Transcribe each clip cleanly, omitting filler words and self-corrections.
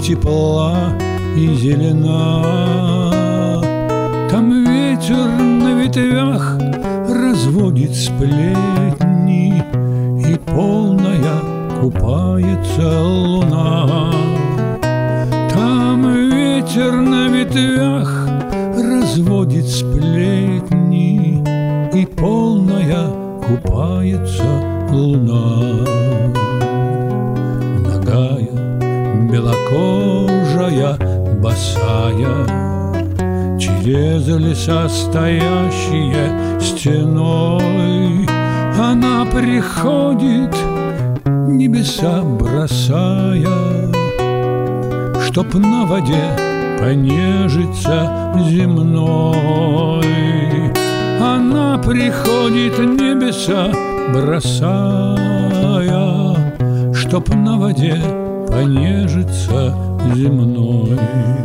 тепла, и зелена. Там ветер на ветвях разводит сплетни, и полная купается луна. Там ветер на ветвях разводит сплетни, и полная купается луна. Нагая, белокожая, босая, через леса стоящие стеной, она приходит, небеса бросая, чтоб на воде понежиться земной. Она приходит, небеса бросая, чтоб на воде понежиться земной.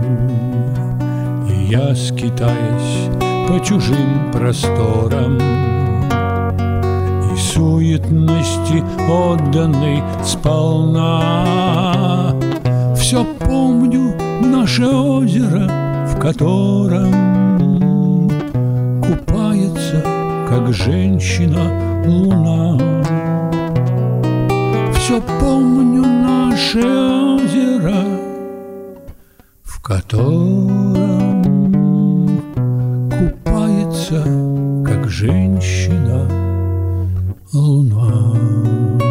И я, скитаясь по чужим просторам и суетности отданной сполна, все помню наше озеро, в котором купается, как женщина, луна. Все помню наше озеро, в котором купается, как женщина, луна.